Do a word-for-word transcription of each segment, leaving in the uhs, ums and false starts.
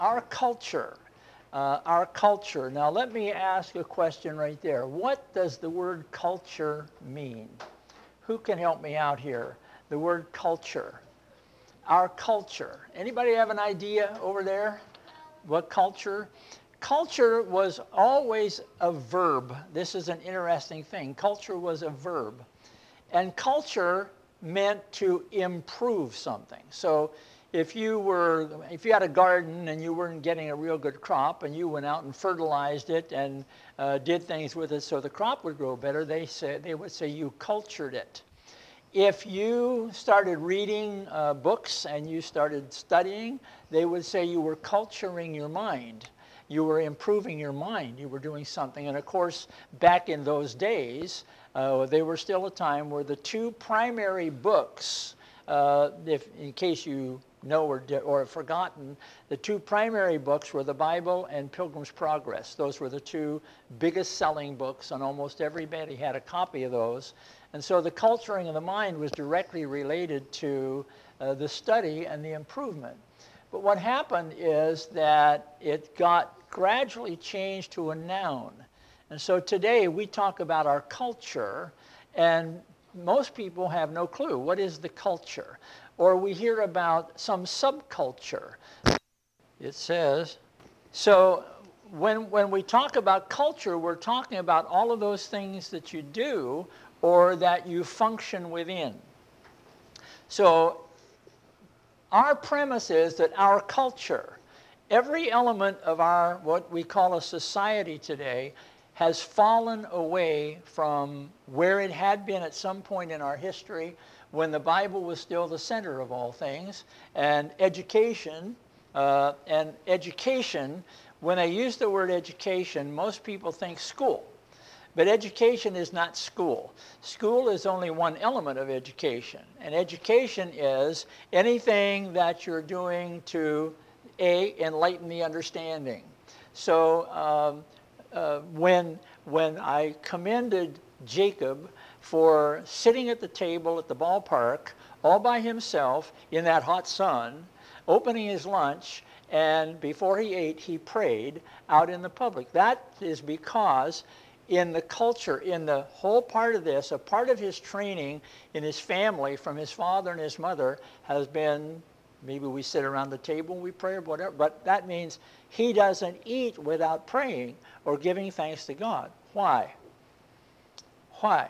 our culture, uh, our culture. Now let me ask a question right there. What does the word culture mean? Who can help me out here? The word culture. Our culture. Anybody have an idea over there? What culture? Culture was always a verb. This is an interesting thing. Culture was a verb. And culture meant to improve something. So if you were, if you had a garden and you weren't getting a real good crop and you went out and fertilized it and uh, did things with it so the crop would grow better, they said, they would say you cultured it. If you started reading uh, books and you started studying, they would say you were culturing your mind. You were improving your mind. You were doing something. And of course, back in those days, uh, they were still a time where the two primary books, uh, if, in case you know or, or have forgotten, the two primary books were the Bible and Pilgrim's Progress. Those were the two biggest selling books, and almost everybody had a copy of those. And so the culturing of the mind was directly related to uh, the study and the improvement. But what happened is that it got gradually changed to a noun. And so today we talk about our culture, and most people have no clue. What is the culture? Or we hear about some subculture. It says, so when, when we talk about culture, we're talking about all of those things that you do or that you function within. So our premise is that our culture, every element of our, what we call a society today, has fallen away from where it had been at some point in our history when the Bible was still the center of all things. And education, uh, and education, when I use the word education, most people think school. But education is not school. School is only one element of education. And education is anything that you're doing to, A, enlighten the understanding. So um, uh, when, when I commended Jacob for sitting at the table at the ballpark all by himself in that hot sun, opening his lunch, and before he ate, he prayed out in the public. That is because in the culture, in the whole part of this, a part of his training in his family from his father and his mother has been, maybe we sit around the table and we pray or whatever, but that means he doesn't eat without praying or giving thanks to God. Why? Why?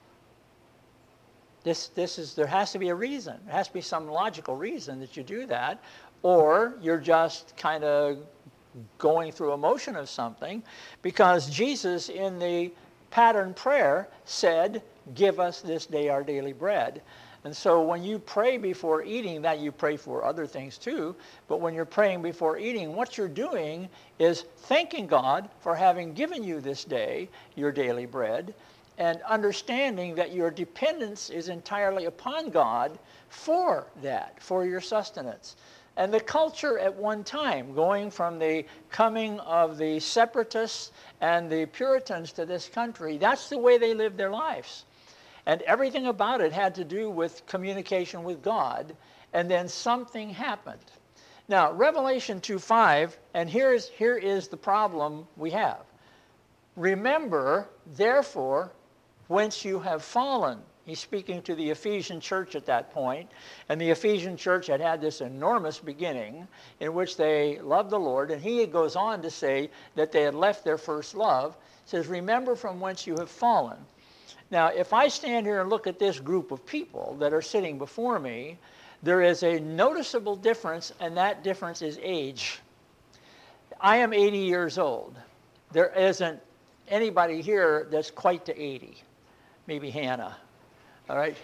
This, this is, there has to be a reason. There has to be some logical reason that you do that, or you're just kind of going through a motion of something, because Jesus in the pattern prayer said, give us this day our daily bread. And so when you pray before eating, that you pray for other things too, but when you're praying before eating, what you're doing is thanking God for having given you this day your daily bread, and understanding that your dependence is entirely upon God for that, for your sustenance. And the culture at one time, going from the coming of the separatists and the Puritans to this country, that's the way they lived their lives. And everything about it had to do with communication with God, and then something happened. Now, Revelation two five, and here's, here is the problem we have. Remember, therefore, whence you have fallen. He's speaking to the Ephesian church at that point, and the Ephesian church had had this enormous beginning in which they loved the Lord, and he goes on to say that they had left their first love. He says, remember from whence you have fallen. Now, if I stand here and look at this group of people that are sitting before me, there is a noticeable difference, and that difference is age. I am eighty years old. There isn't anybody here that's quite to eighty. Maybe Hannah. All right?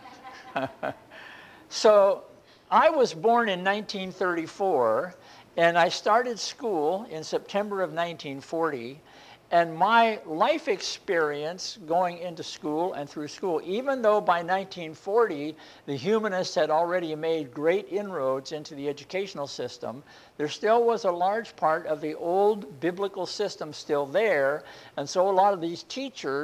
So I was born in nineteen thirty-four, and I started school in September of nineteen forty, and my life experience going into school and through school, even though by nineteen forty the humanists had already made great inroads into the educational system, there still was a large part of the old biblical system still there, and so a lot of these teachers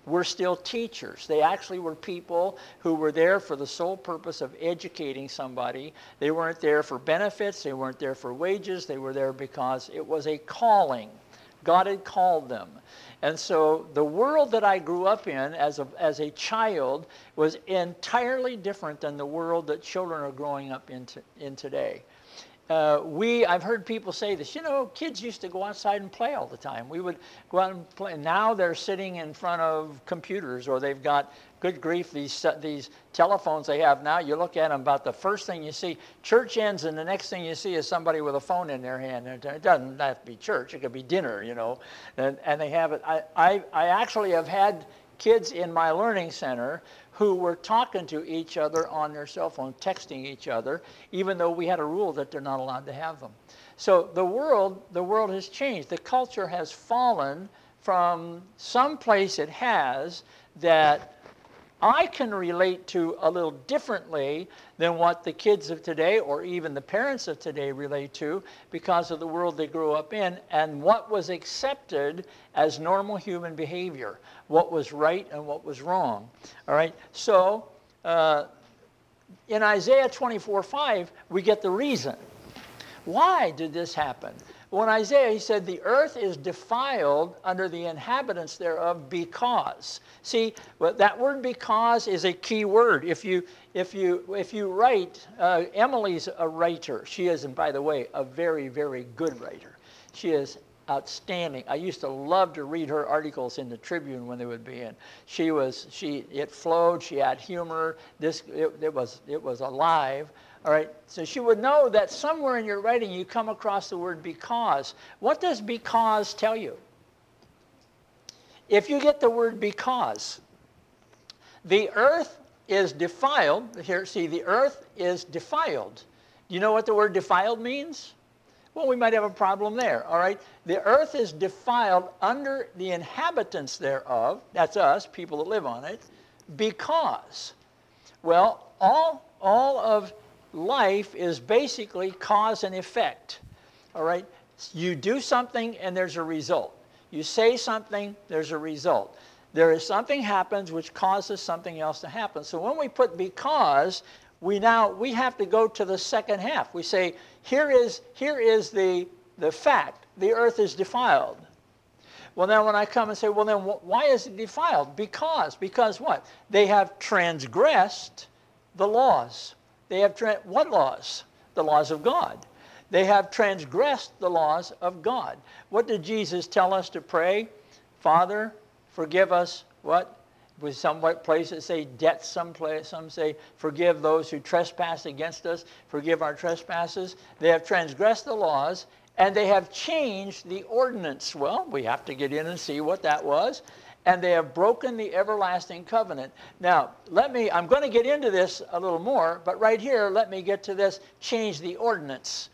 were still teachers. They actually were people who were there for the sole purpose of educating somebody. They weren't there for benefits. They weren't there for wages. They were there because it was a calling. God had called them. And so the world that I grew up in as a, as a child was entirely different than the world that children are growing up in, to, in today. Uh, we, I've heard people say this, you know, kids used to go outside and play all the time. We would go out and play. Now they're sitting in front of computers, or they've got, good grief, these, these telephones they have now. You look at them, about the first thing you see, church ends, and the next thing you see is somebody with a phone in their hand. And it doesn't have to be church. It could be dinner, you know, and, and they have it. I, I, I actually have had kids in my learning center who were talking to each other on their cell phone, texting each other, even though we had a rule that they're not allowed to have them. So the world, the world has changed. The culture has fallen from some place it has that I can relate to a little differently than what the kids of today or even the parents of today relate to, because of the world they grew up in and what was accepted as normal human behavior, what was right and what was wrong. All right, so uh, in Isaiah twenty-four five, we get the reason. Why did this happen? Well, in Isaiah, he said, the earth is defiled under the inhabitants thereof because. See, well, that word because is a key word. If you, if you, if you write, uh, Emily's a writer. She is, and by the way, a very, very good writer. She is outstanding. I used to love to read her articles in the Tribune when they would be in. She was, she, it flowed, she had humor. This, it, it was, it was alive. All right, so she would know that somewhere in your writing you come across the word because. What does because tell you? If you get the word because, the earth is defiled. Here, see, the earth is defiled. Do you know what the word defiled means? Well, we might have a problem there, all right? The earth is defiled under the inhabitants thereof, that's us, people that live on it, because. Well, all, all of life is basically cause and effect, all right? You do something and there's a result. You say something, there's a result. There is something happens which causes something else to happen. So when we put because, we now, we have to go to the second half. We say, here is, here is the, the fact. The earth is defiled. Well, then when I come and say, well, then why is it defiled? Because. Because what? They have transgressed the laws. They have, tra- what laws? The laws of God. They have transgressed the laws of God. What did Jesus tell us to pray? Father, forgive us, what? With some places say debts, some, place, some say forgive those who trespass against us, forgive our trespasses. They have transgressed the laws, and they have changed the ordinance. Well, we have to get in and see what that was. And they have broken the everlasting covenant. Now, let me, I'm going to get into this a little more, but right here, let me get to this, change the ordinance.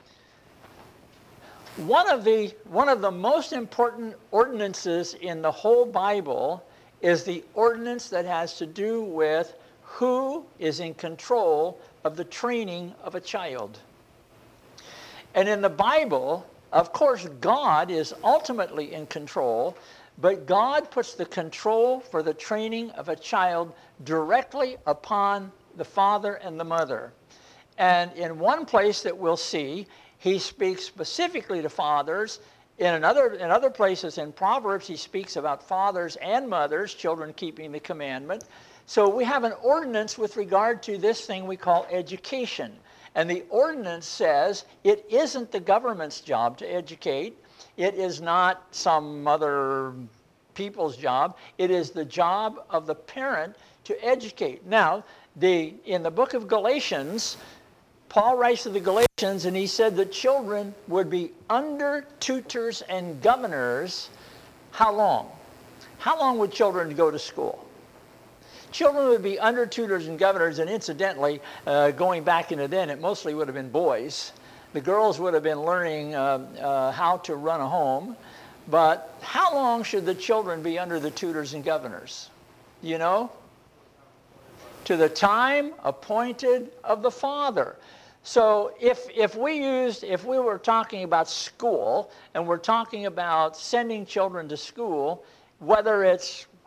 One of the, one of the most important ordinances in the whole Bible is the ordinance that has to do with who is in control of the training of a child. And in the Bible, of course, God is ultimately in control, but God puts the control for the training of a child directly upon the father and the mother. And in one place that we'll see, he speaks specifically to fathers. In another, in other places in Proverbs, he speaks about fathers and mothers, children keeping the commandment. So we have an ordinance with regard to this thing we call education. And the ordinance says it isn't the government's job to educate. It is not some other people's job. It is the job of the parent to educate. Now, the, in the book of Galatians, Paul writes to the Galatians, and he said that children would be under tutors and governors. How long? How long would children go to school? Children would be under tutors and governors, and incidentally, uh, going back into then, it mostly would have been boys. The girls would have been learning uh, uh, how to run a home. But how long should the children be under the tutors and governors? You know? To the time appointed of the father. So if, if we used, if we were talking about school, and we're talking about sending children to school, whether it's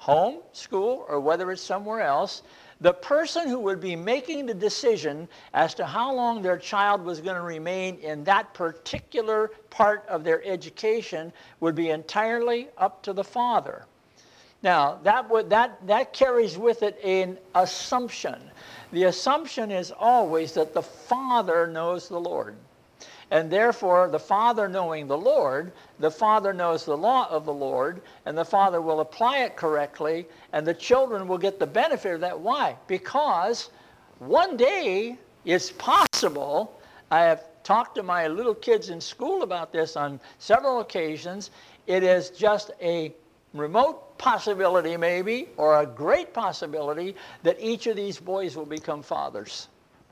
home, school, or whether it's somewhere else, the person who would be making the decision as to how long their child was going to remain in that particular part of their education would be entirely up to the father. Now, that, would, that, that carries with it an assumption. The assumption is always that the father knows the Lord. And therefore, the father knowing the Lord, the father knows the law of the Lord, and the father will apply it correctly, and the children will get the benefit of that. Why? Because one day it's possible, I have talked to my little kids in school about this on several occasions, it is just a remote possibility maybe, or a great possibility, that each of these boys will become fathers.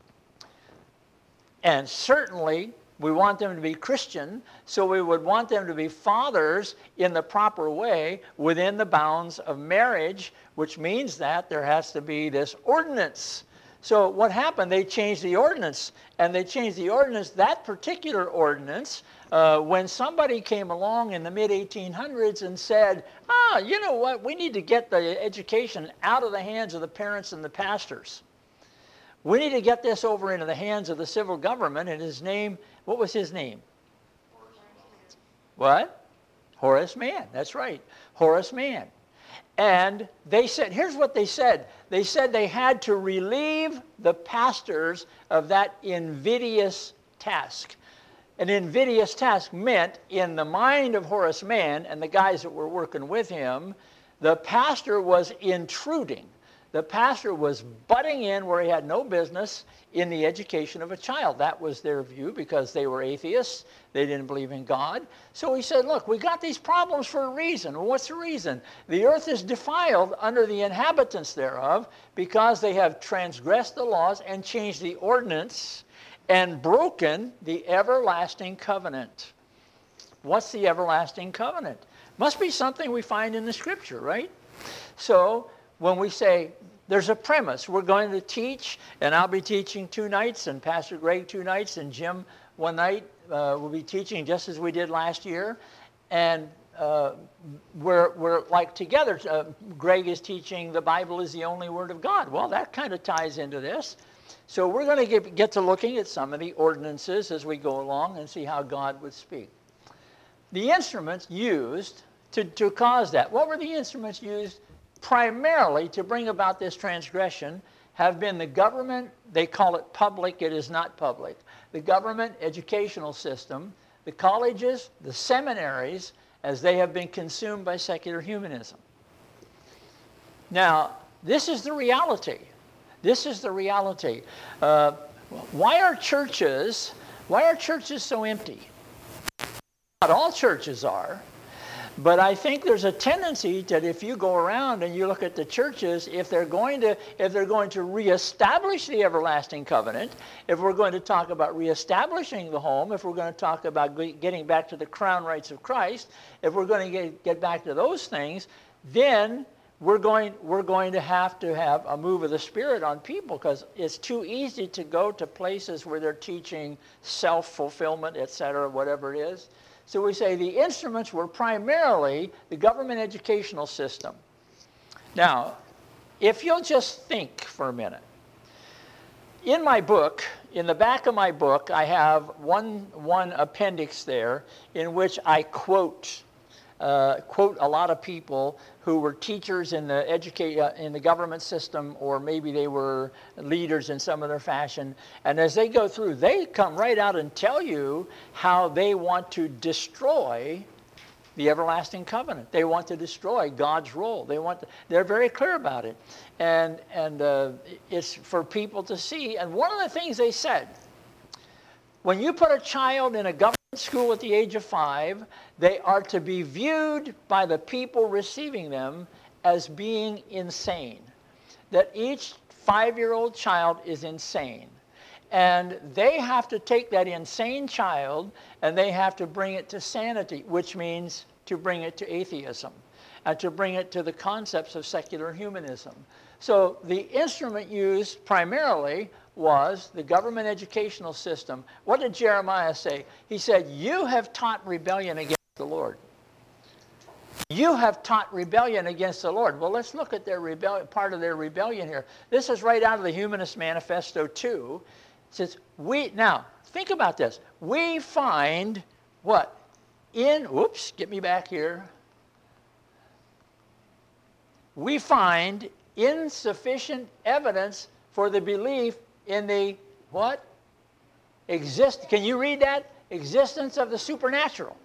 And certainly, we want them to be Christian, so we would want them to be fathers in the proper way within the bounds of marriage, which means that there has to be this ordinance. So what happened? They changed the ordinance, and they changed the ordinance, that particular ordinance, uh, when somebody came along in the mid eighteen hundreds and said, ah, you know what, we need to get the education out of the hands of the parents and the pastors. We need to get this over into the hands of the civil government, and his name, what was his name? Horace Mann. What? Horace Mann, that's right, Horace Mann. And they said, here's what they said. They said they had to relieve the pastors of that invidious task. An invidious task meant, in the mind of Horace Mann and the guys that were working with him, the pastor was intruding. The pastor was butting in where he had no business in the education of a child. That was their view because they were atheists. They didn't believe in God. So he said, look, we got these problems for a reason. Well, what's the reason? The earth is defiled under the inhabitants thereof because they have transgressed the laws and changed the ordinance and broken the everlasting covenant. What's the everlasting covenant? Must be something we find in the scripture, right? So when we say there's a premise, we're going to teach, and I'll be teaching two nights, and Pastor Greg two nights, and Jim one night. Uh, we'll be teaching just as we did last year. And uh, we're, we're like together. Uh, Greg is teaching the Bible is the only Word of God. Well, that kind of ties into this. So we're going to get, get to looking at some of the ordinances as we go along and see how God would speak. The instruments used to, to cause that. What were the instruments used primarily to bring about this transgression? Have been the government, they call it public, it is not public. The government educational system, the colleges, the seminaries, as they have been consumed by secular humanism. Now, this is the reality. This is the reality. Uh, why are churches, why are churches so empty? Not all churches are. But I think there's a tendency that if you go around and you look at the churches, if they're going to if they're going to reestablish the everlasting covenant, if we're going to talk about reestablishing the home, if we're going to talk about getting back to the crown rights of Christ, if we're going to get, get back to those things, then we're going we're going to have to have a move of the Spirit on people, because it's too easy to go to places where they're teaching self-fulfillment, et cetera, whatever it is. So we say the instruments were primarily the government educational system. Now, if you'll just think for a minute. In my book, in the back of my book, I have one, one appendix there in which I quote, uh, quote a lot of people who were teachers in the, educate, uh, in the government system, or maybe they were leaders in some other fashion. And as they go through, they come right out and tell you how they want to destroy the everlasting covenant. They want to destroy God's role. They want to, they're very clear about it. And, and uh, it's for people to see. And one of the things they said, when you put a child in a government school at the age of five, they are to be viewed by the people receiving them as being insane. That each five-year-old child is insane. And they have to take that insane child and they have to bring it to sanity, which means to bring it to atheism and to bring it to the concepts of secular humanism. So the instrument used primarily was the government educational system. What did Jeremiah say? He said, you have taught rebellion against the Lord. You have taught rebellion against the Lord. Well, let's look at their rebellion, part of their rebellion here. This is right out of the Humanist Manifesto two. It says, we, now, think about this. We find what? In, whoops, get me back here. We find insufficient evidence for the belief in the, what? Exist, can you read that? Existence of the supernatural.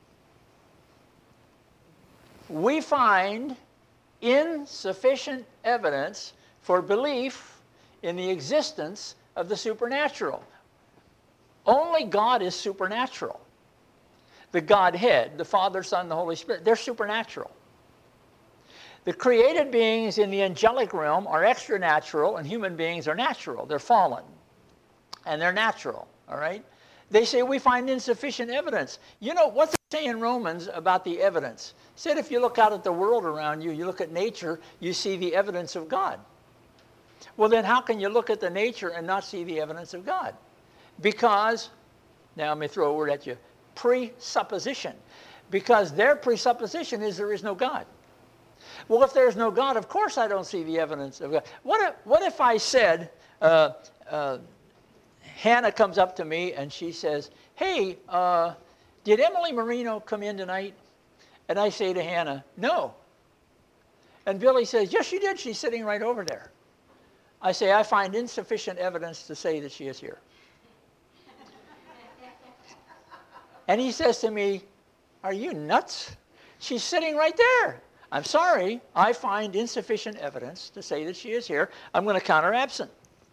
We find insufficient evidence for belief in the existence of the supernatural. Only God is supernatural. The Godhead, the Father, Son, the Holy Spirit, they're supernatural. The created beings in the angelic realm are extranatural, and human beings are natural. They're fallen, and they're natural, all right? They say we find insufficient evidence. You know, what's it say in Romans about the evidence? It said if you look out at the world around you, you look at nature, you see the evidence of God. Well, then how can you look at the nature and not see the evidence of God? Because, now let me throw a word at you, presupposition. Because their presupposition is there is no God. Well, if there's no God, of course I don't see the evidence of God. What if, what if I said, uh, uh, Hannah comes up to me and she says, hey, uh, did Emily Marino come in tonight? And I say to Hannah, no. And Billy says, yes, she did. She's sitting right over there. I say, I find insufficient evidence to say that she is here. And he says to me, are you nuts? She's sitting right there. I'm sorry, I find insufficient evidence to say that she is here. I'm going to count her absent.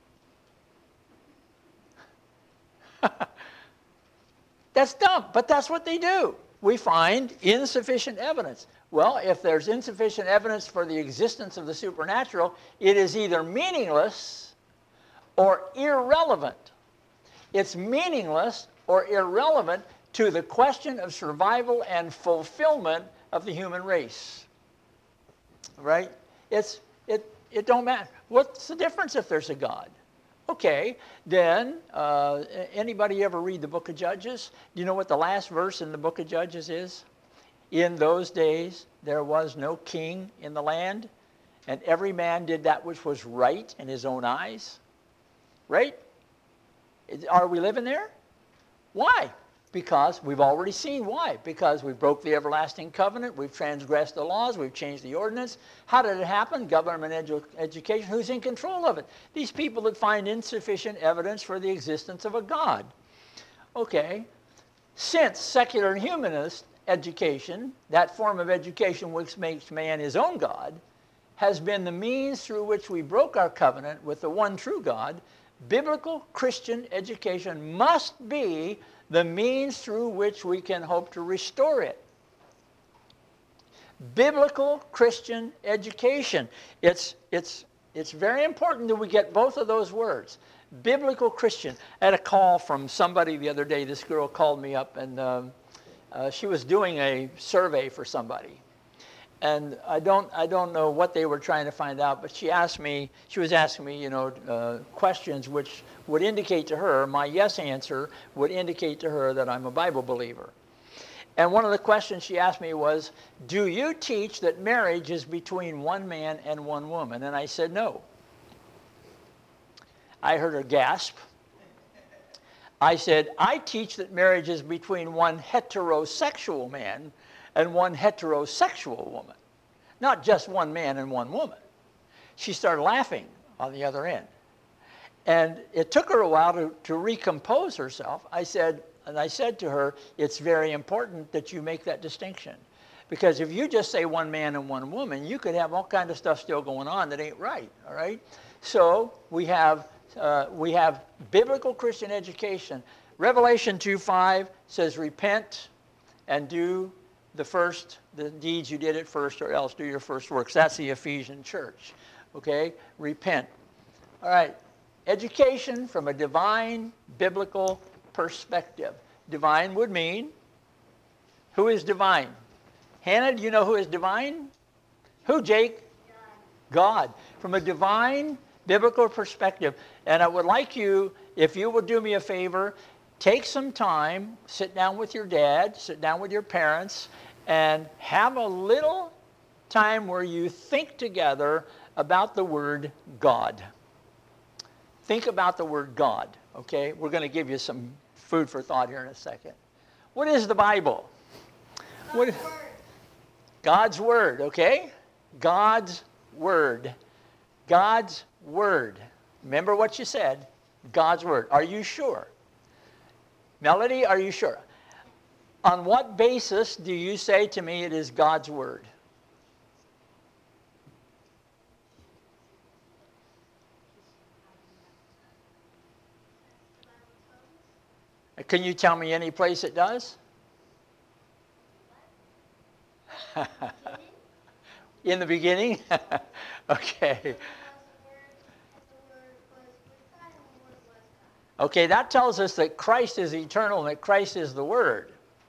That's dumb, but that's what they do. We find insufficient evidence. Well, if there's insufficient evidence for the existence of the supernatural, it is either meaningless or irrelevant. It's meaningless or irrelevant to the question of survival and fulfillment of the human race. Right? It's, it, it don't matter. What's the difference if there's a God? Okay, then, uh, anybody ever read the book of Judges? Do you know what the last verse in the book of Judges is? In those days, there was no king in the land, and every man did that which was right in his own eyes. Right? Are we living there? Why? Because we've already seen why. Because we broke the everlasting covenant, we've transgressed the laws, we've changed the ordinance. How did it happen? Government edu education. Who's in control of it? These people that find insufficient evidence for the existence of a God. Okay. Since secular and humanist education, that form of education which makes man his own God, has been the means through which we broke our covenant with the one true God, biblical Christian education must be the means through which we can hope to restore it. Biblical Christian education. It's, it's, it's very important that we get both of those words. Biblical Christian. I had a call from somebody the other day. This girl called me up, and um, uh, she was doing a survey for somebody. And I don't, I don't know what they were trying to find out, but she asked me, she was asking me, you know, uh, questions which would indicate to her, my yes answer would indicate to her that I'm a Bible believer. And one of the questions she asked me was, do you teach that marriage is between one man and one woman? And I said, no. I heard her gasp. I said, I teach that marriage is between one heterosexual man and one heterosexual woman, not just one man and one woman. She started laughing on the other end. And it took her a while to, to recompose herself. I said, and I said to her, it's very important that you make that distinction. Because if you just say one man and one woman, you could have all kinds of stuff still going on that ain't right, all right? So we have, uh, we have biblical Christian education. Revelation two five says, repent and do the first, the deeds you did at first, or else do your first works. That's the Ephesian church, okay? Repent. All right, education from a divine biblical perspective. Divine would mean, who is divine? Hannah, do you know who is divine? Who, Jake? God. God. From a divine biblical perspective. And I would like you, if you would do me a favor, take some time, sit down with your dad, sit down with your parents, and have a little time where you think together about the word God. Think about the word God, okay? We're going to give you some food for thought here in a second. What is the Bible? God's What, word. God's word, okay? God's word. God's word. Remember what you said. God's word. Are you sure? Melody, are you sure? On what basis do you say to me it is God's word? Can you tell me any place it does? In the beginning? Okay. Okay, that tells us that Christ is eternal and that Christ is the Word.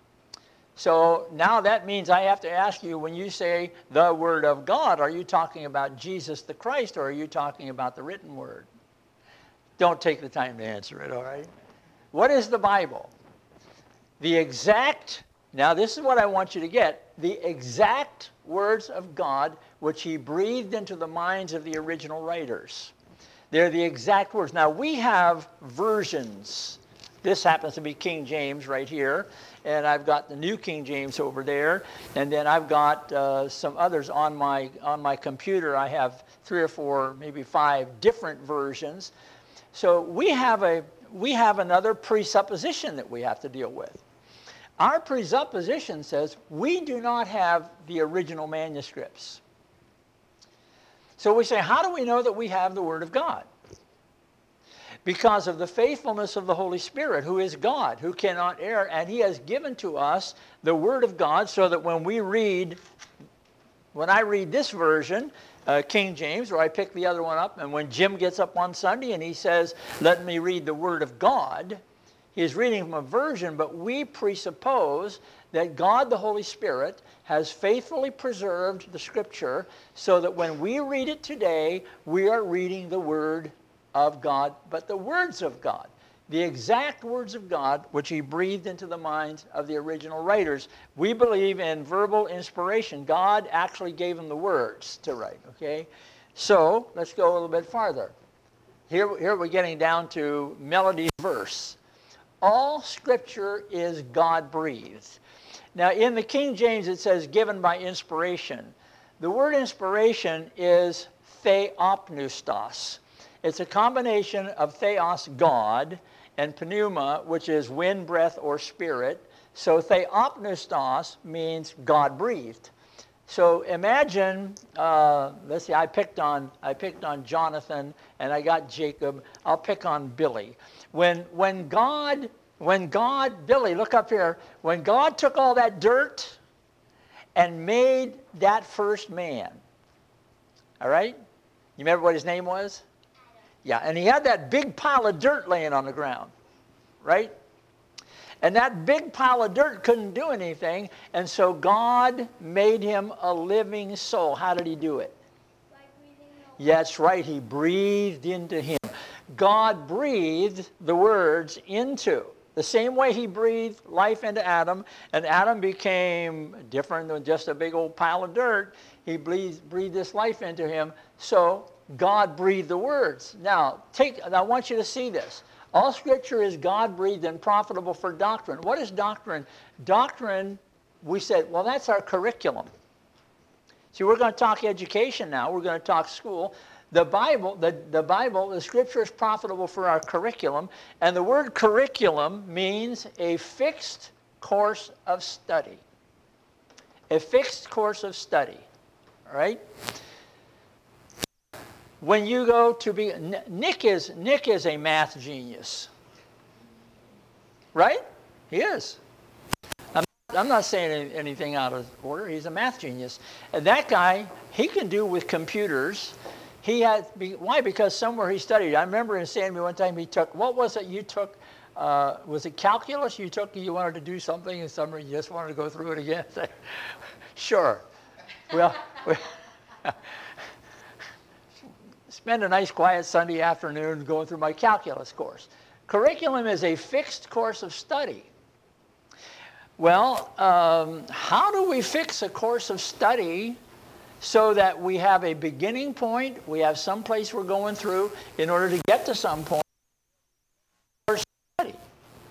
So now that means I have to ask you, when you say the Word of God, are you talking about Jesus the Christ, or are you talking about the written Word? Don't take the time to answer it, all right? What is the Bible? The exact, now this is what I want you to get, the exact words of God which he breathed into the minds of the original writers. They're the exact words. Now we have versions. This happens to be King James right here, and I've got the New King James over there, and then I've got uh, some others on my, on my computer. I have three or four, maybe five different versions. So we have a we have another presupposition that we have to deal with. Our presupposition says we do not have the original manuscripts. So we say, how do we know that we have the Word of God? Because of the faithfulness of the Holy Spirit, who is God, who cannot err, and he has given to us the Word of God so that when we read, when I read this version, Uh, King James, or I pick the other one up, and when Jim gets up on Sunday and he says, let me read the Word of God, he is reading from a version, but we presuppose that God the Holy Spirit has faithfully preserved the Scripture so that when we read it today, we are reading the Word of God, but the words of God. The exact words of God which he breathed into the minds of the original writers. We believe in verbal inspiration. God actually gave them the words to write, okay? So let's go a little bit farther. Here, here we're getting down to Melody's verse. All Scripture is God-breathed. Now in the King James it says given by inspiration. The word inspiration is theopneustos. It's a combination of theos, God, and pneuma, which is wind, breath, or spirit. So theopneustos means God-breathed. So imagine, uh, let's see, I picked on I picked on Jonathan, and I got Jacob. I'll pick on Billy. When when God when God Billy, look up here. When God took all that dirt and made that first man, all right. You remember what his name was? Yeah, and he had that big pile of dirt laying on the ground, right? And that big pile of dirt couldn't do anything, and so God made him a living soul. How did he do it? By breathing the Yeah, that's right. He breathed into him. God breathed the words into. The same way he breathed life into Adam, and Adam became different than just a big old pile of dirt. He breathed, breathed this life into him. So God breathed the words. Now, take. I want you to see this. All Scripture is God-breathed and profitable for doctrine. What is doctrine? Doctrine, we said, well, that's our curriculum. See, we're going to talk education now. We're going to talk school. The Bible, the, the Bible, the Scripture is profitable for our curriculum. And the word curriculum means a fixed course of study. A fixed course of study. All right? When you go to be, Nick is, Nick is a math genius. Right? He is. I'm, I'm not saying any, anything out of order. He's a math genius. And that guy, he can do with computers. He had, why? Because somewhere he studied. I remember in San Diego one time he took, what was it you took? Uh, was it calculus you took? You wanted to do something and somewhere you just wanted to go through it again? Sure. Well, we, spend a nice quiet Sunday afternoon going through my calculus course. Curriculum is a fixed course of study. Well, um, how do we fix a course of study so that we have a beginning point, we have some place we're going through in order to get to some point? Study.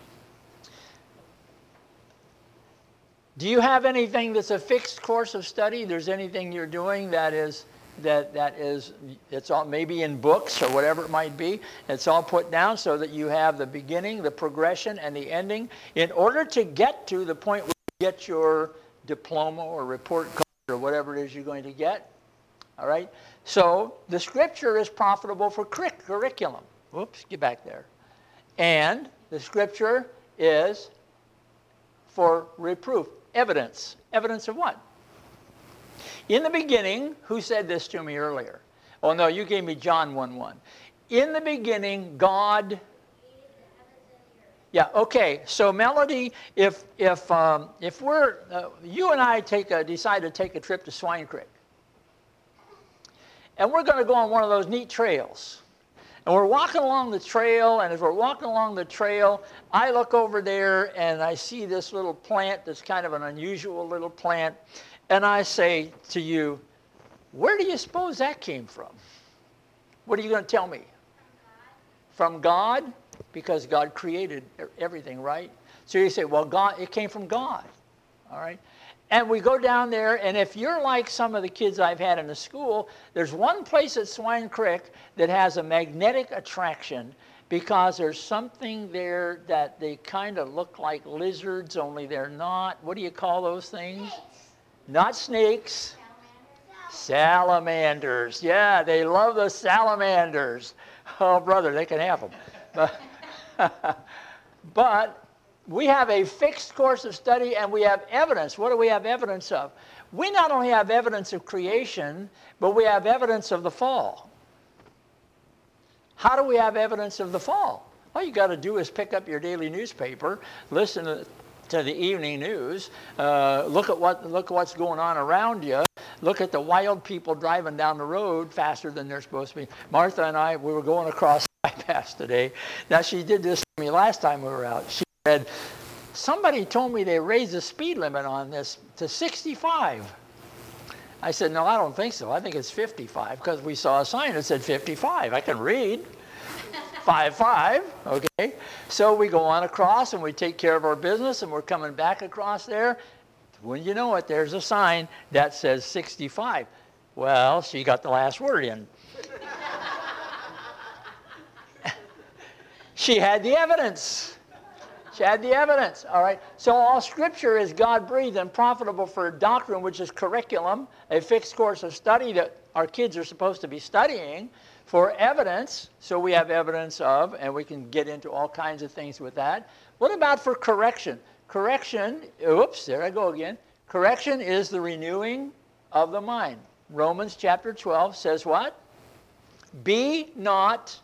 Do you have anything that's a fixed course of study? There's anything you're doing that is that that is it's all maybe in books or whatever it might be. It's all put down so that you have the beginning, the progression, and the ending in order to get to the point where you get your diploma or report card or whatever it is you're going to get. All right? So the scripture is profitable for curric- curriculum. Whoops, get back there. And the scripture is for reproof. Evidence. Evidence of what? In the beginning, who said this to me earlier? Oh, no, you gave me John one one. In the beginning, God... Yeah, okay. So, Melody, if if um, if we're... Uh, you and I take a, decide to take a trip to Swine Creek. And we're going to go on one of those neat trails. And we're walking along the trail, and as we're walking along the trail, I look over there, and I see this little plant that's kind of an unusual little plant. And I say to you, where do you suppose that came from? What are you going to tell me? From God? From God? Because God created everything, right? So you say, well, God, it came from God. All right? And we go down there, and if you're like some of the kids I've had in the school, there's one place at Swine Creek that has a magnetic attraction because there's something there that they kind of look like lizards, only they're not. What do you call those things? Not snakes. Salamanders. Salamanders. Yeah, they love the salamanders. Oh, brother, they can have them. But, but we have a fixed course of study, and we have evidence. What do we have evidence of? We not only have evidence of creation, but we have evidence of the fall. How do we have evidence of the fall? All you got to do is pick up your daily newspaper, listen to to the evening news, uh, look at what look at what's going on around you. Look at the wild people driving down the road faster than they're supposed to be. Martha and I, we were going across the bypass today. Now, she did this to me last time we were out. She said, somebody told me they raised the speed limit on this to sixty-five. I said, no, I don't think so. I think it's fifty-five because we saw a sign that said fifty-five. I can read. Five, five, okay? So we go on across and we take care of our business and we're coming back across there. When you know it, there's a sign that says sixty-five. Well, she got the last word in. She had the evidence. She had the evidence, all right? So all Scripture is God-breathed and profitable for doctrine, which is curriculum, a fixed course of study that our kids are supposed to be studying. For evidence, so we have evidence of, and we can get into all kinds of things with that. What about for correction? Correction, oops, there I go again. Correction is the renewing of the mind. Romans chapter twelve says what? Be not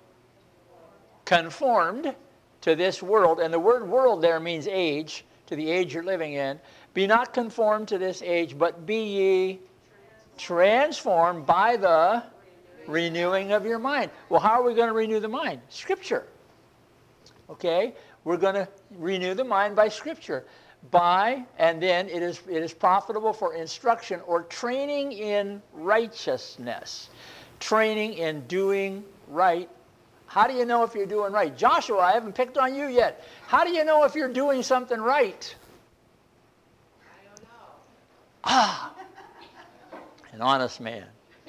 conformed to this world. And the word world there means age, to the age you're living in. Be not conformed to this age, but be ye transformed by the renewing of your mind. Well, how are we going to renew the mind? Scripture. Okay? We're going to renew the mind by Scripture. By, and then it is, it is profitable for instruction or training in righteousness. Training in doing right. How do you know if you're doing right? Joshua, I haven't picked on you yet. How do you know if you're doing something right? I don't know. Ah, an honest man.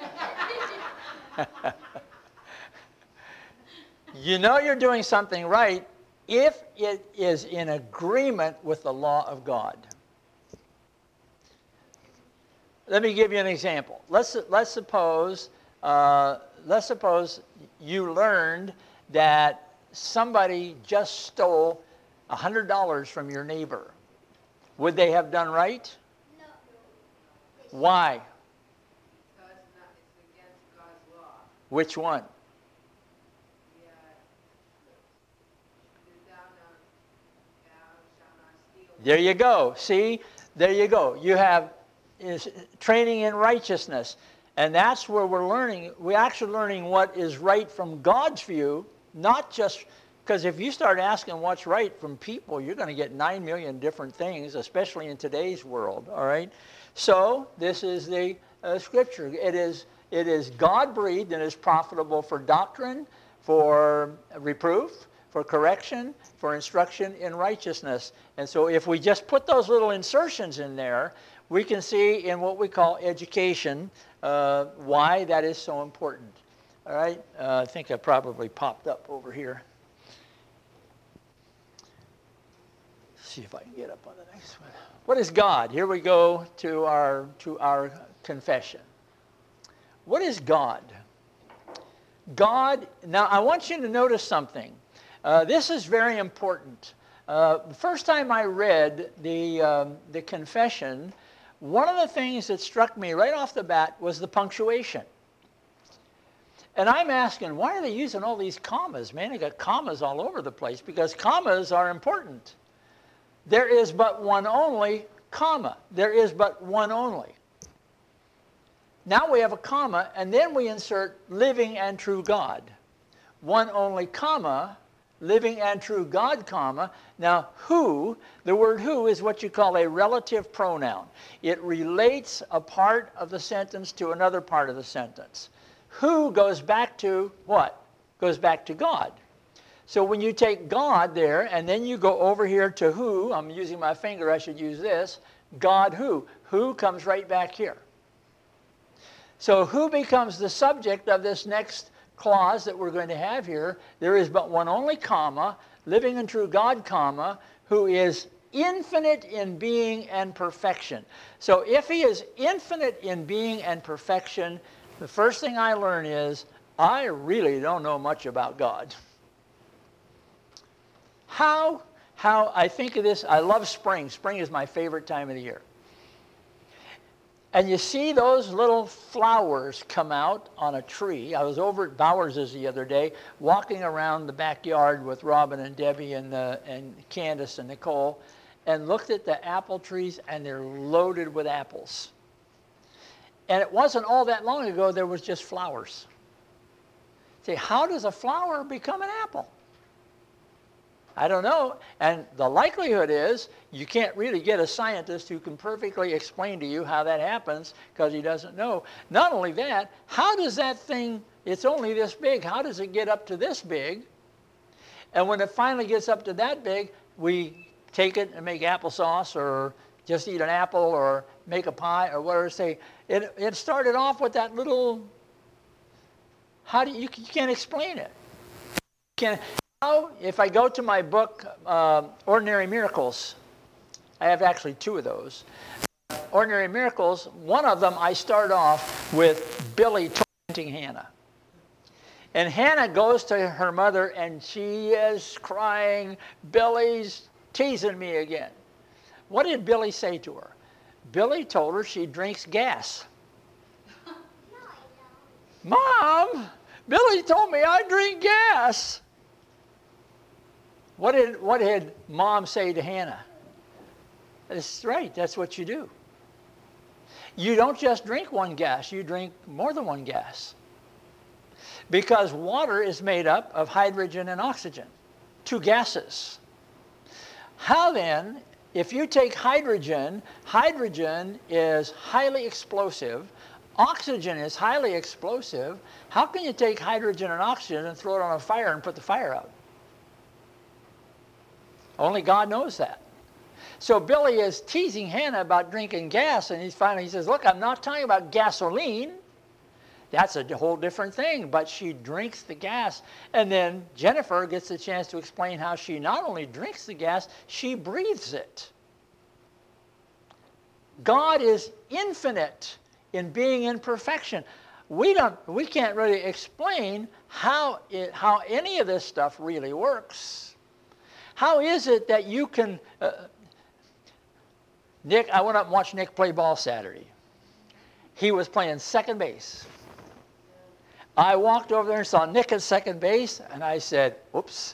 You know you're doing something right if it is in agreement with the law of God. Let me give you an example. Let's let's suppose uh, let's suppose you learned that somebody just stole a hundred dollars from your neighbor. Would they have done right? No. Why? Because not, it's against God's law. Which one? Yeah. Thou not- thou shalt not steal. There you go. See? There you go. You have is training in righteousness. And that's where we're learning. We're actually learning what is right from God's view, not just Because if you start asking what's right from people, you're going to get nine million different things, especially in today's world, all right? So this is the uh, scripture. It is, it is God-breathed and is profitable for doctrine, for reproof, for correction, for instruction in righteousness. And so if we just put those little insertions in there, we can see in what we call education uh, why that is so important. All right, uh, I think I probably popped up over here. Let's see if I can get up on the next one. What is God? Here we go to our, to our confession. What is God? God, now I want you to notice something. Uh, this is very important. Uh, the first time I read the, um, the confession, one of the things that struck me right off the bat was the punctuation. And I'm asking, why are they using all these commas? Man, they got commas all over the place because commas are important. There is but one only, comma. There is but one only. Now we have a comma, and then we insert living and true God. One only, comma, living and true God, comma. Now, who, the word who is what you call a relative pronoun. It relates a part of the sentence to another part of the sentence. Who goes back to what? Goes back to God. So when you take God there, and then you go over here to who, I'm using my finger, I should use this, God who. Who comes right back here. So who becomes the subject of this next clause that we're going to have here? There is but one only, comma, living and true God, comma, who is infinite in being and perfection. So if he is infinite in being and perfection, the first thing I learn is, I really don't know much about God. How, how I think of this, I love spring. Spring is my favorite time of the year. And you see those little flowers come out on a tree. I was over at Bowers' the other day, walking around the backyard with Robin and Debbie and, uh, and Candace and Nicole, and looked at the apple trees, and they're loaded with apples. And it wasn't all that long ago, there was just flowers. See, how does a flower become an apple? I don't know. And the likelihood is you can't really get a scientist who can perfectly explain to you how that happens because he doesn't know. Not only that, how does that thing, it's only this big, how does it get up to this big? And when it finally gets up to that big, we take it and make applesauce or just eat an apple or make a pie or whatever. Say, it, it started off with that little, how do you, you can't explain it. Can, how, if I go to my book, uh, Ordinary Miracles, I have actually two of those. Ordinary Miracles, one of them I start off with Billy tormenting Hannah. And Hannah goes to her mother and she is crying, Billy's teasing me again. What did Billy say to her? Billy told her she drinks gas. No, I don't. Mom, Billy told me I drink gas. What did, what did Mom say to Hannah? That's right, that's what you do. You don't just drink one gas, you drink more than one gas. Because water is made up of hydrogen and oxygen, two gases. How then, if you take hydrogen, hydrogen is highly explosive, oxygen is highly explosive, how can you take hydrogen and oxygen and throw it on a fire and put the fire out? Only God knows that. So Billy is teasing Hannah about drinking gas, and he's finally, he says, look, I'm not talking about gasoline. That's a whole different thing, but she drinks the gas. And then Jennifer gets the chance to explain how she not only drinks the gas, she breathes it. God is infinite in being in perfection. We don't, we can't really explain how, it, how any of this stuff really works. How is it that you can... Uh, Nick, I went up and watched Nick play ball Saturday. He was playing second base. I walked over there and saw Nick at second base, and I said, oops.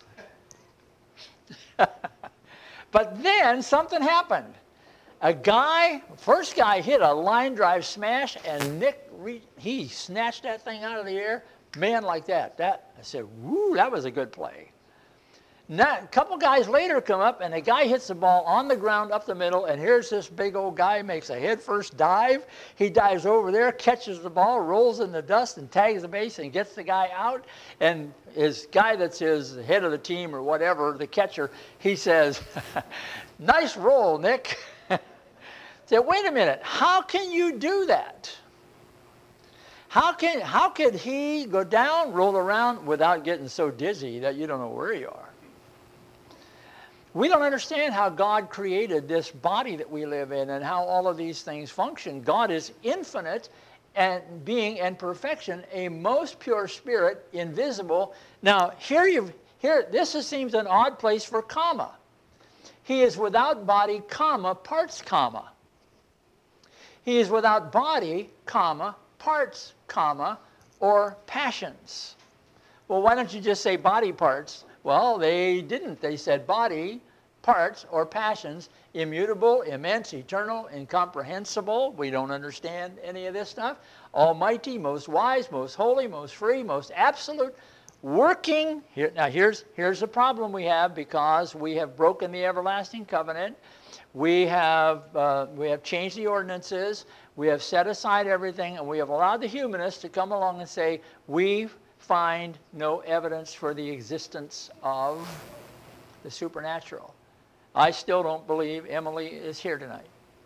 But then something happened. A guy, first guy hit a line drive smash, and Nick, re he snatched that thing out of the air. Man, like that. That I said, woo, that was a good play. Now, a couple guys later come up, and the guy hits the ball on the ground up the middle, and here's this big old guy, makes a head-first dive. He dives over there, catches the ball, rolls in the dust, and tags the base, and gets the guy out. And his guy that's his head of the team or whatever, the catcher, he says, nice roll, Nick. Say, wait a minute, how can you do that? How can how could he go down, roll around without getting so dizzy that you don't know where you are? We don't understand how God created this body that we live in and how all of these things function. God is infinite and being and perfection, a most pure spirit, invisible. Now, here you here this is, seems an odd place for comma. He is without body, comma, parts, comma. He is without body, comma, parts, comma, or passions. Well, why don't you just say body parts? Well, they didn't. They said body, parts, or passions, immutable, immense, eternal, incomprehensible. We don't understand any of this stuff. Almighty, most wise, most holy, most free, most absolute, working. Here, now, here's, here's the problem we have because we have broken the everlasting covenant. We have, uh, we have changed the ordinances. We have set aside everything, and we have allowed the humanists to come along and say, we find no evidence for the existence of the supernatural. I still don't believe Emily is here tonight.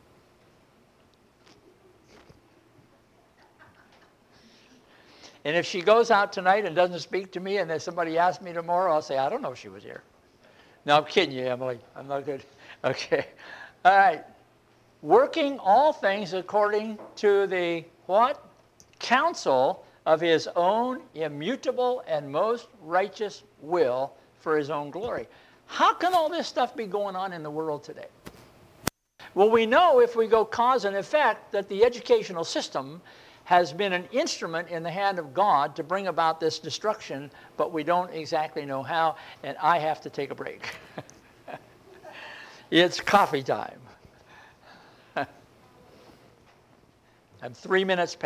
And if she goes out tonight and doesn't speak to me and then somebody asks me tomorrow, I'll say, I don't know if she was here. No, I'm kidding you, Emily. I'm not good. Okay. All right. Working all things according to the what? Counsel of his own immutable and most righteous will for his own glory. How can all this stuff be going on in the world today? Well, we know if we go cause and effect that the educational system has been an instrument in the hand of God to bring about this destruction, but we don't exactly know how, and I have to take a break. It's coffee time. I'm three minutes past.